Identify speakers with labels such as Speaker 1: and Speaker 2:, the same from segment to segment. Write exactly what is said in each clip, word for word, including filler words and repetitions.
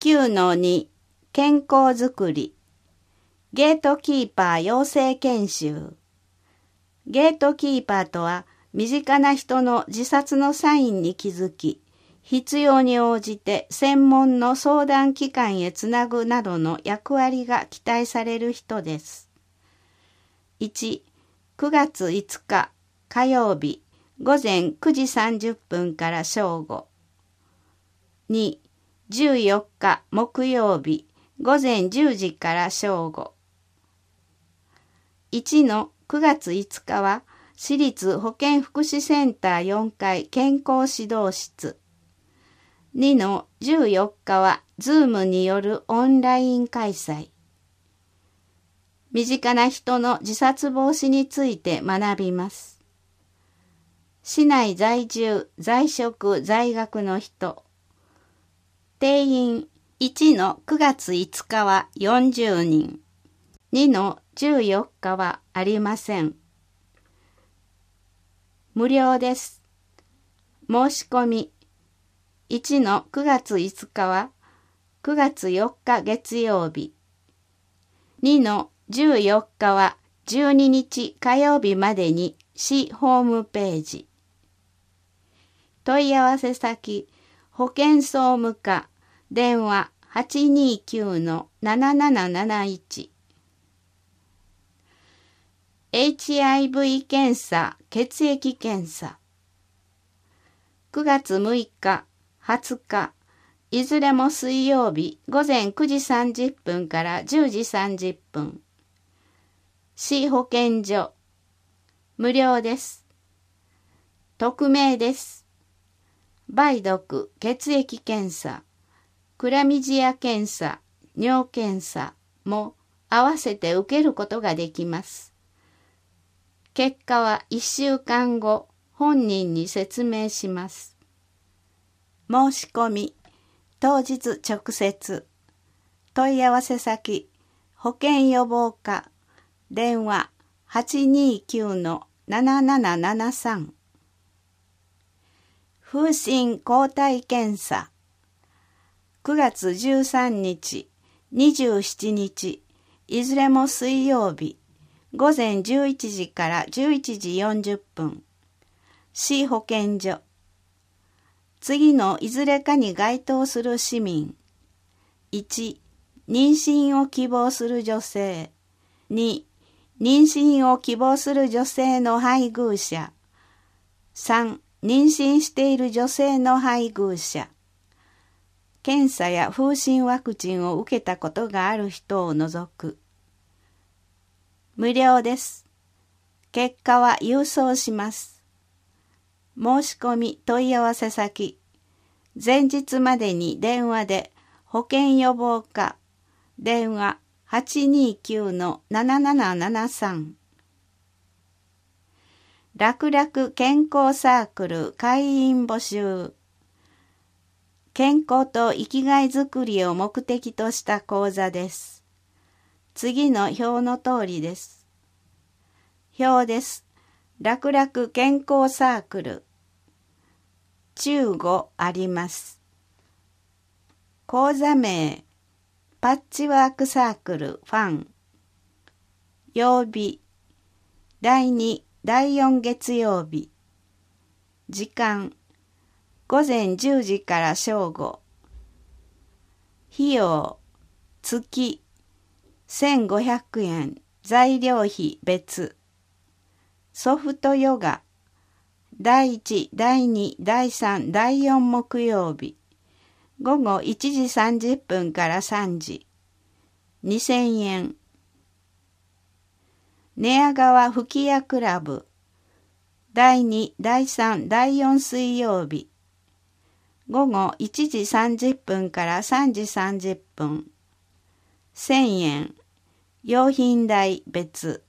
Speaker 1: きゅうのに 健康づくり。ゲートキーパー養成研修。ゲートキーパーとは、身近な人の自殺のサインに気づき、必要に応じて専門の相談機関へつなぐなどの役割が期待される人です。いち、くがついつか火曜日ごぜんくじさんじゅっぷんから正午。に、じゅうよっか木曜日ごぜんじゅうじから正午。いちのくがついつかは私立保健福祉センターよんかい健康指導室。にのじゅうよっかはズームによるオンライン開催。身近な人の自殺防止について学びます。市内在住、在職、在学の人。定員いちのくがついつかはよんじゅうにん。にのじゅうよっかはありません。無料です。申し込みいちのくがついつかはくがつよっか月曜日。にのじゅうよっかはじゅうににち火曜日までに市ホームページ。問い合わせ先保健総務課電話 はちにきゅうのなななななないち。エイチアイブイ 検査、血液検査。くがつむいか、はつか、いずれも水曜日ごぜんくじさんじゅっぷんからじゅうじさんじゅっぷん。市保健所。無料です。匿名です。梅毒、血液検査、クラミジア検査、尿検査も合わせて受けることができます。結果はいっしゅうかんご、本人に説明します。申し込み、当日直接。問い合わせ先、保健予防課、電話 はちにきゅうのななななななさん。風疹抗体検査。くがつじゅうさんにち、にじゅうしちにち、いずれも水曜日、ごぜんじゅういちじからじゅういちじよんじゅっぷん。市保健所。次のいずれかに該当する市民。いち、妊娠を希望する女性。に、妊娠を希望する女性の配偶者。さん、妊娠している女性の配偶者。検査や風疹ワクチンを受けたことがある人を除く。無料です。結果は郵送します。申し込み問い合わせ先。前日までに電話で保健予防課電話 はちにきゅうのななななななさん。楽々健康サークル会員募集。健康と生きがいづくりを目的とした講座です。次の表の通りです。表です。楽々健康サークル。中ごあります。講座名、パッチワークサークルファン。曜日、だいに、だいよん月曜日。時間、ごぜんじゅうじから正午。費用、月、せんごひゃくえん、材料費別。ソフトヨガ、だいいち、だいに、だいさん、だいよん木曜日。午後いちじさんじゅっぷんからさんじ。にせんえん。寝屋川吹き矢クラブ。だいに、だいさん、だいよん水曜日。午後いちじさんじゅっぷんからさんじさんじゅっぷん。せんえん。用品代別。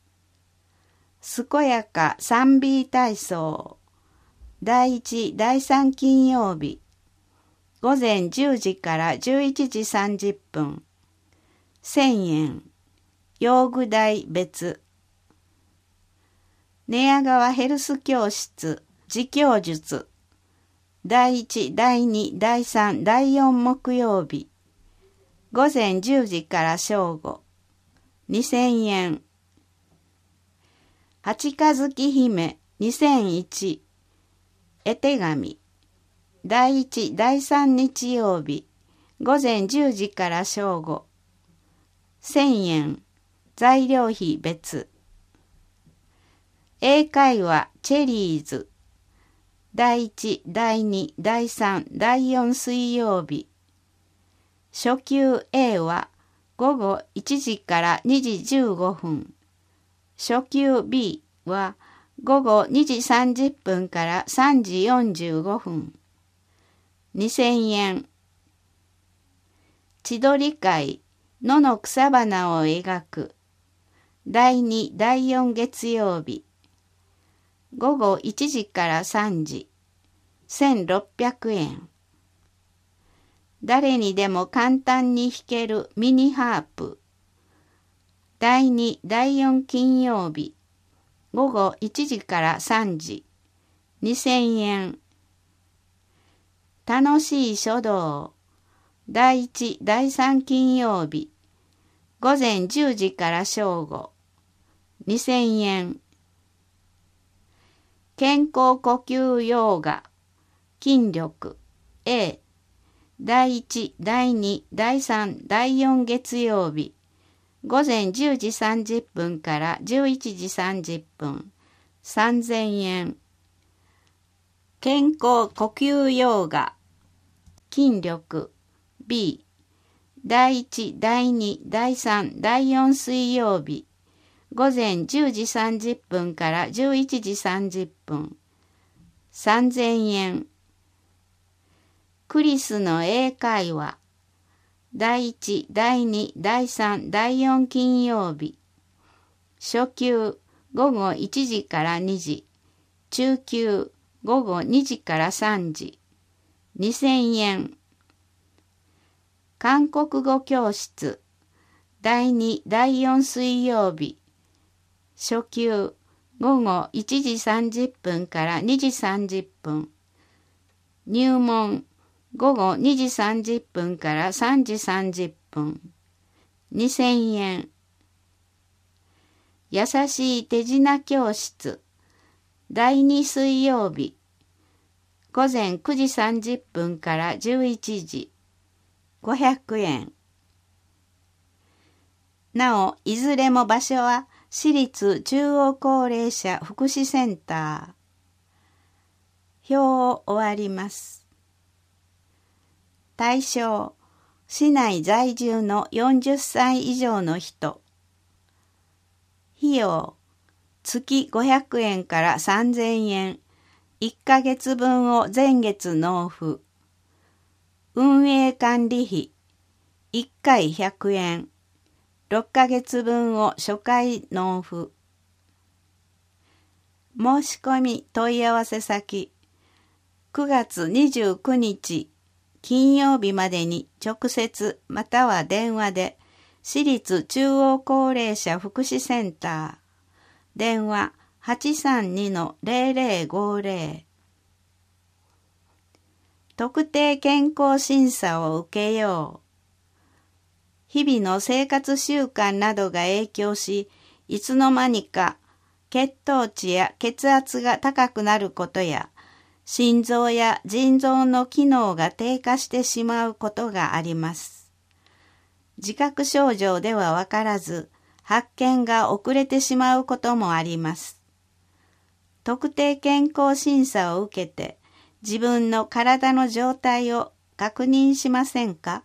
Speaker 1: 健やか スリービー 体操。だいいち、だいさん金曜日。午前じゅうじからじゅういちじさんじゅっぷん。せんえん。用具代別。寝屋川ヘルス教室、自供術。だいいち、だいに、だいさん、だいよん木曜日。 午前じゅうじから正午、にせんえん。八日月姫にせんいち、絵手紙、第一、第三日曜日、午前じゅうじから正午、せんえん、材料費別。英会話チェリーズ、第一、第二、第三、第四水曜日。初級 A は午後いちじからにじじゅうごふん。初級 B は午後にじさんじゅっぷんからさんじよんじゅうごふん。にせんえん。千鳥会、野の草花を描く。第二、第四月曜日。午後いちじからさんじ。せんろっぴゃくえん。誰にでも簡単に弾けるミニハープ。第二、第四金曜日。午後いちじからさんじ。にせんえん。楽しい書道。第一、第三金曜日。午前じゅうじから正午。にせんえん。健康呼吸ヨガ。筋力 A。第一、第二、第三、第四月曜日。午前じゅうじさんじゅっぷんからじゅういちじさんじゅっぷん。さんぜんえん。健康呼吸ヨガ。筋力 B。第一、第二、第三、第四水曜日。午前じゅうじさんじゅっぷんからじゅういちじさんじゅっぷん。さんぜんえん。クリスの英会話。第一、第二、第三、第四金曜日。初級、午後いちじからにじ。中級、午後にじからさんじ。にせんえん。韓国語教室。第二、第四水曜日。初級、午後いちじさんじゅっぷんからにじさんじゅっぷん。入門、午後にじさんじゅっぷんからさんじさんじゅっぷん。にせんえん。優しい手品教室。第二水曜日。午前くじさんじゅっぷんからじゅういちじ。ごひゃくえん。なお、いずれも場所は私立中央高齢者福祉センター。表を終わります。対象、市内在住のよんじゅっさい以上の人。費用、月ごひゃくえんからさんぜんえん、いっかげつぶんを前月納付。運営管理費、いっかいひゃくえん、ろっかげつぶんを初回納付。申し込み問い合わせ先、くがつにじゅうくにち金曜日までに直接または電話で市立中央高齢者福祉センター電話 はちさんにのゼロゼロごゼロ 特定健康審査を受けよう。日々の生活習慣などが影響し、いつの間にか血糖値や血圧が高くなることや心臓や腎臓の機能が低下してしまうことがあります。自覚症状ではわからず、発見が遅れてしまうこともあります。特定健康審査を受けて、自分の体の状態を確認しませんか？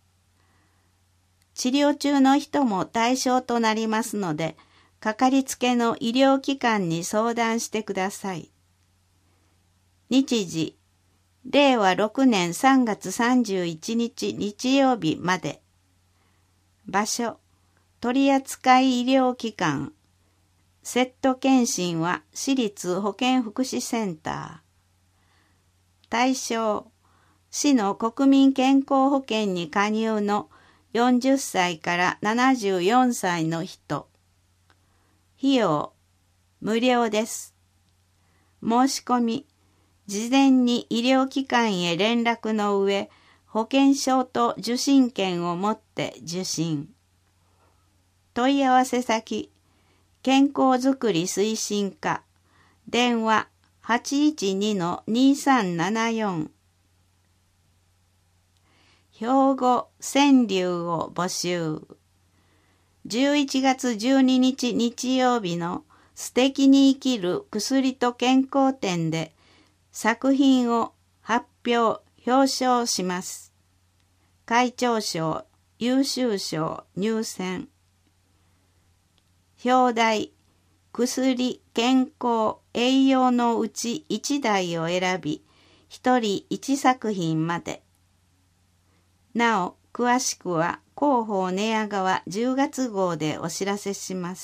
Speaker 1: 治療中の人も対象となりますので、かかりつけの医療機関に相談してください。日時、れいわろくねんさんがつさんじゅういちにち日曜日まで。場所、取扱医療機関。セット検診は市立保健福祉センター。対象、市の国民健康保険に加入のよんじゅっさいからななじゅうよんさいの人。費用、無料です。申し込み、事前に医療機関へ連絡の上、 保険証と受診券を持って受診。問い合わせ先、健康づくり推進課、電話 はちいちにのにさんななよん。兵庫川柳を募集。じゅういちがつじゅうににち日曜日の素敵に生きる薬と健康展で作品を発表、表彰します。会長賞、優秀賞入選。表題、薬、健康、栄養のうちいちだいを選び、ひとりいちさくひんまで。なお、詳しくは広報寝屋川じゅうがつ号でお知らせします。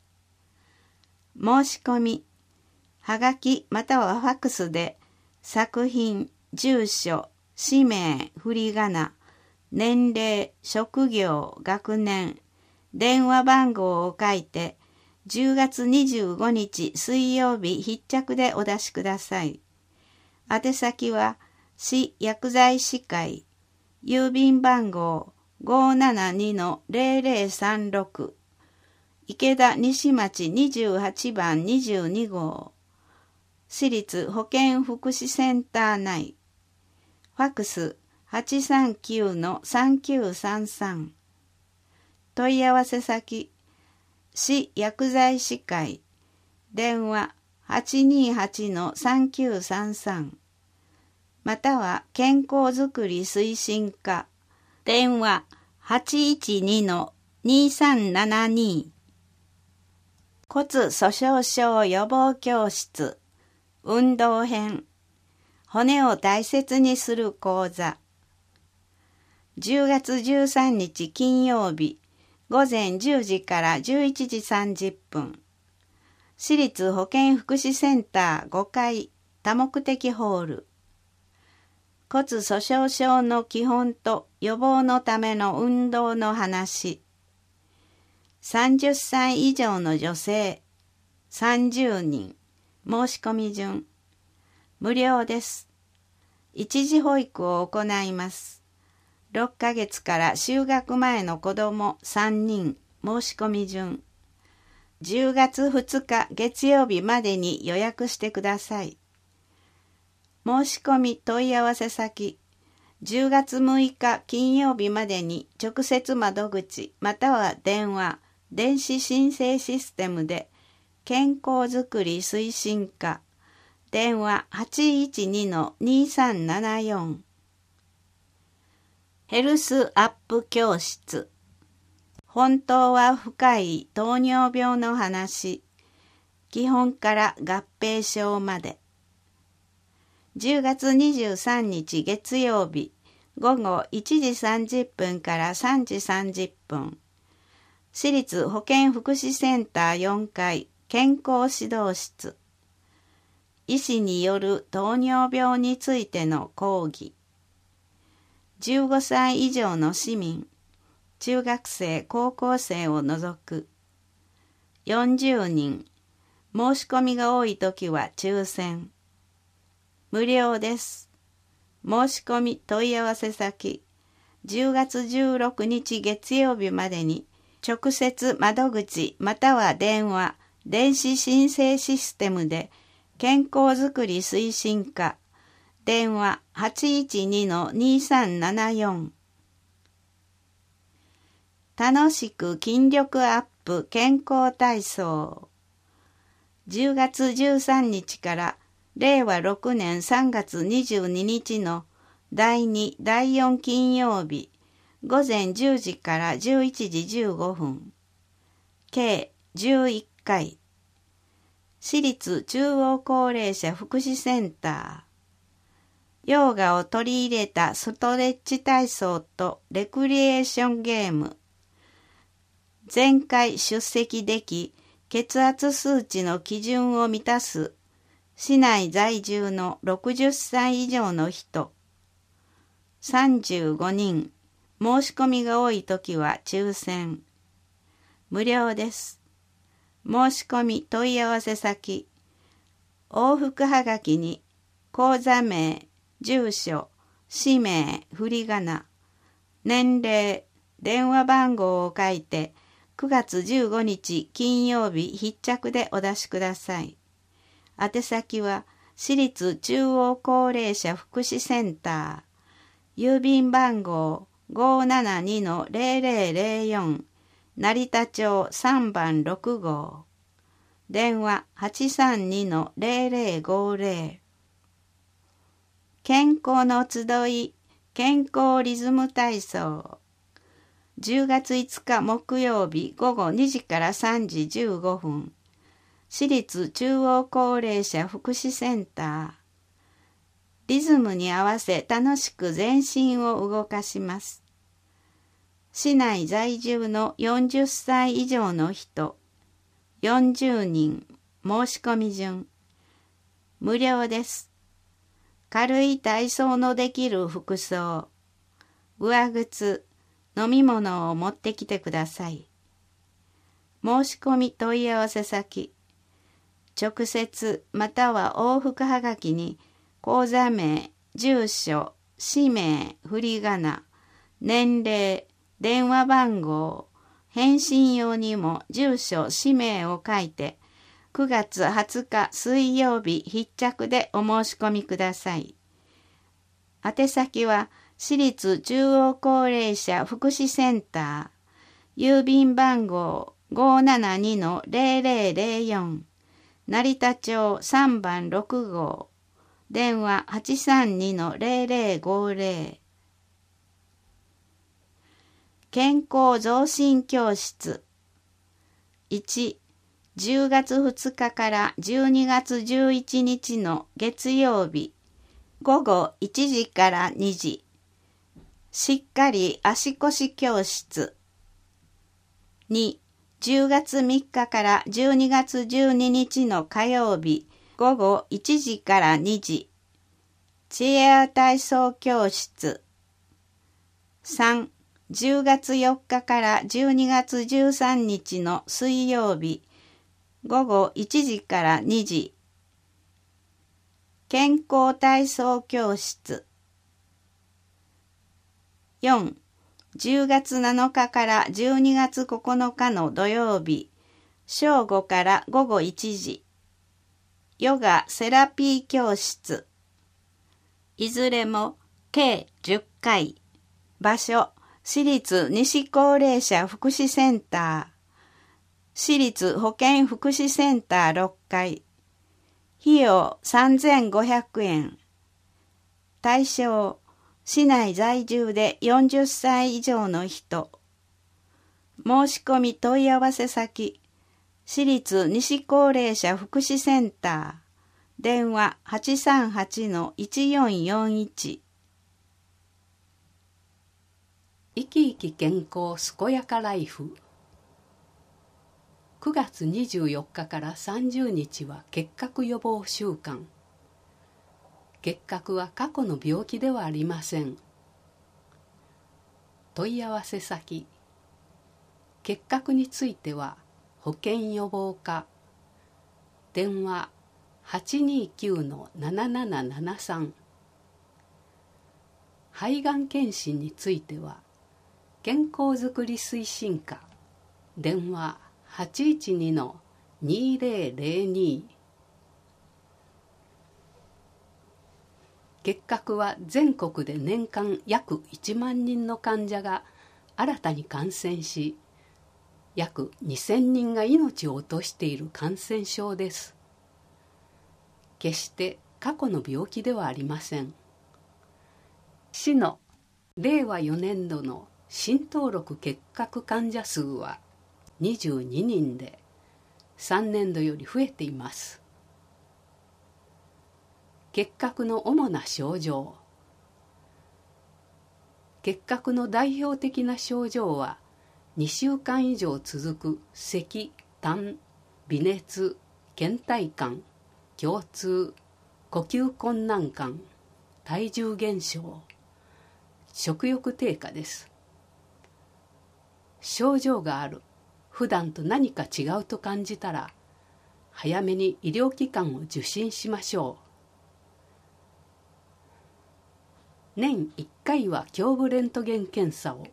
Speaker 1: 申し込み、はがきまたはファックスで作品、住所、氏名、振り仮名、年齢、職業、学年、電話番号を書いてじゅうがつにじゅうごにち水曜日必着でお出しください。宛先は市薬剤師会郵便番号 ごーななにのぜろぜろさんろく 池田西町にじゅうはちばんにじゅうに号市立保健福祉センター内ファックス はちさんきゅうのさんきゅうさんさん 問い合わせ先市薬剤師会電話 はちにーはちのさんきゅうさんさんまたは健康づくり推進課電話 はちいちにのにさんななに 骨粗鬆症予防教室運動編骨を大切にする講座じゅうがつじゅうさんにち金曜日ごぜんじゅうじからじゅういちじさんじゅっぷん市立保健福祉センターごかい多目的ホール骨粗鬆症の基本と予防のための運動の話さんじゅっさい以上の女性さんじゅうにん申し込み順無料です。一時保育を行います。ろっかげつから就学前の子どもさんにん申し込み順じゅうがつふつか月曜日までに予約してください。申し込み問い合わせ先じゅうがつむいか金曜日までに直接窓口または電話電子申請システムで健康づくり推進課電話 はちいちにのにさんななよん ヘルスアップ教室本当は深い糖尿病の話基本から合併症までじゅうがつにじゅうさんにち月曜日ごごいちじさんじゅっぷんからさんじさんじゅっぷん市立保健福祉センターよんかい健康指導室医師による糖尿病についての講義じゅうごさい以上の市民中学生高校生を除くよんじゅうにん申し込みが多いときは抽選無料です。申し込み問い合わせ先じゅうがつじゅうろくにち月曜日までに直接窓口または電話電子申請システムで健康づくり推進課電話 はちいちにのにさんななよん 楽しく筋力アップ健康体操じゅうがつじゅうさんにちかられいわろくねんさんがつにじゅうににちのだいに、だいよん金曜日ごぜんじゅうじからじゅういちじじゅうごふん計じゅういっかい市立中央高齢者福祉センターヨガを取り入れたストレッチ体操とレクリエーションゲーム前回出席でき血圧数値の基準を満たす市内在住のろくじゅっさい以上の人さんじゅうごにん申し込みが多いときは抽選無料です。申し込み問い合わせ先往復はがきに口座名住所氏名、振り仮名、年齢、電話番号を書いてくがつじゅうごにち金曜日必着でお出しください。宛先は私立中央高齢者福祉センター、郵便番号 ごーななにのゼロゼロゼロよん 成田町さんばんろくごう、電話 はちさんにのゼロゼロごゼロ。健康の集い、健康リズム体操。じゅうがついつか木曜日ごごにじからさんじじゅうごふん。私立中央高齢者福祉センター。リズムに合わせ楽しく全身を動かします。市内在住のよんじゅっさい以上の人、よんじゅうにん、申し込み順。無料です。軽い体操のできる服装、上靴、飲み物を持ってきてください。申し込み問い合わせ先、直接または往復はがきに口座名、住所、氏名、振り仮名、年齢、電話番号、返信用にも住所、氏名を書いてくがつはつか水曜日必着でお申し込みください。宛先は私立中央高齢者福祉センター、郵便番号 ごーななにのゼロゼロゼロよん、成田町さんばんろくごう、電話 はちさんにのゼロゼロごゼロ。健康増進教室。いち、じゅうがつふつかからじゅうにがつじゅういちにちの月曜日、ごごいちじからにじ。しっかり足腰教室。に、じゅうがつみっかからじゅうにがつじゅうににちの火曜日、ごごいちじからにじ。チェア体操教室。さん、じゅうがつよっかからじゅうにがつじゅうさんにちの水曜日、ごごいちじからにじ。健康体操教室。よん、じゅうがつなのかからじゅうにがつここのかの土曜日、正午からごごいちじ。ヨガセラピー教室。いずれも計じゅっかい。場所、私立西高齢者福祉センター。私立保健福祉センターろっかい。費用さんぜんごひゃくえん。対象、市内在住でよんじゅっさい以上の人。申し込み問い合わせ先、私立西高齢者福祉センター。電話 はちさんはちのいちよんよんいち。生き生き健康健やかライフ。くがつにじゅうよっかからさんじゅうにちは結核予防週間。結核は過去の病気ではありません。問い合わせ先、結核については保健予防課、電話 はちにきゅうのななななななさん。肺がん検診については健康づくり推進課、電話はちいちにのにぜろぜろに。結核は全国で年間約いちまんにんの患者が新たに感染し、約にせんにんが命を落としている感染症です。決して過去の病気ではありません。市のれいわよねんどの新登録結核患者数はにじゅうににんでさんねんどより増えています。結核の主な症状。結核の代表的な症状はにしゅうかん以上続く咳、痰、微熱、倦怠感、胸痛、呼吸困難感、体重減少、食欲低下です。症状がある、普段と何か違うと感じたら早めに医療機関を受診しましょう。
Speaker 2: 年いっかいは胸部レントゲン検査を。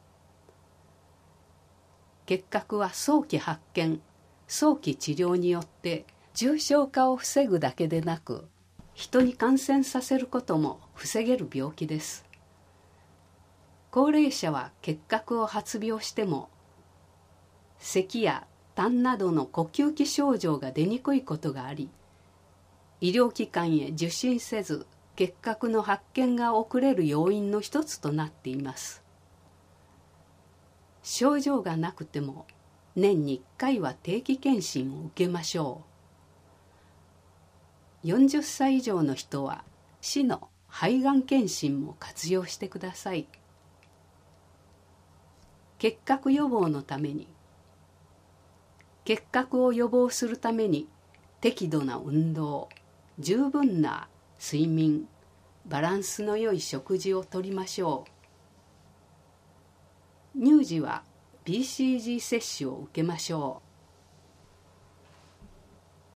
Speaker 2: 結核は早期発見、早期治療によって重症化を防ぐだけでなく、人に感染させることも防げる病気です。高齢者は結核を発病しても、咳や痰などの呼吸器症状が出にくいことがあり、医療機関へ受診せず結核の発見が遅れる要因の一つとなっています。症状がなくても年にいっかいは定期検診を受けましょう。よんじゅっさい以上の人は市の肺がん検診も活用してください。結核予防のために、結核を予防するために適度な運動、十分な睡眠、バランスの良い食事をとりましょう。乳児は ビーシージー 接種を受けましょう。